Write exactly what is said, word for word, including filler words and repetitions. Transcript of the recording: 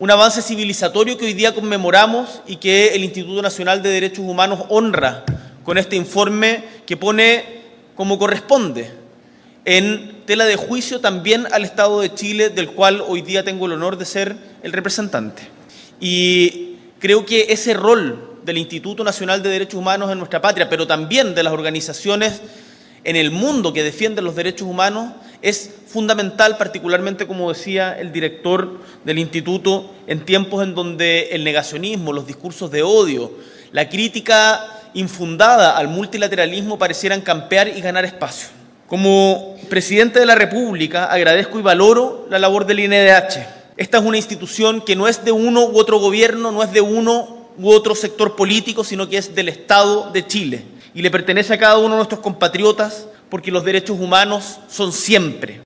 un avance civilizatorio que hoy día conmemoramos y que el Instituto Nacional de Derechos Humanos honra con este informe que pone, como corresponde, en tela de juicio también al Estado de Chile, del cual hoy día tengo el honor de ser el representante. Y creo que ese rol del Instituto Nacional de Derechos Humanos en nuestra patria, pero también de las organizaciones en el mundo que defienden los derechos humanos, es fundamental, particularmente, como decía el director del instituto, en tiempos en donde el negacionismo, los discursos de odio, la crítica infundada al multilateralismo parecieran campear y ganar espacio. Como presidente de la República, agradezco y valoro la labor del I N D H. Esta es una institución que no es de uno u otro gobierno, no es de uno u otro sector político, sino que es del Estado de Chile y le pertenece a cada uno de nuestros compatriotas, porque los derechos humanos son siempre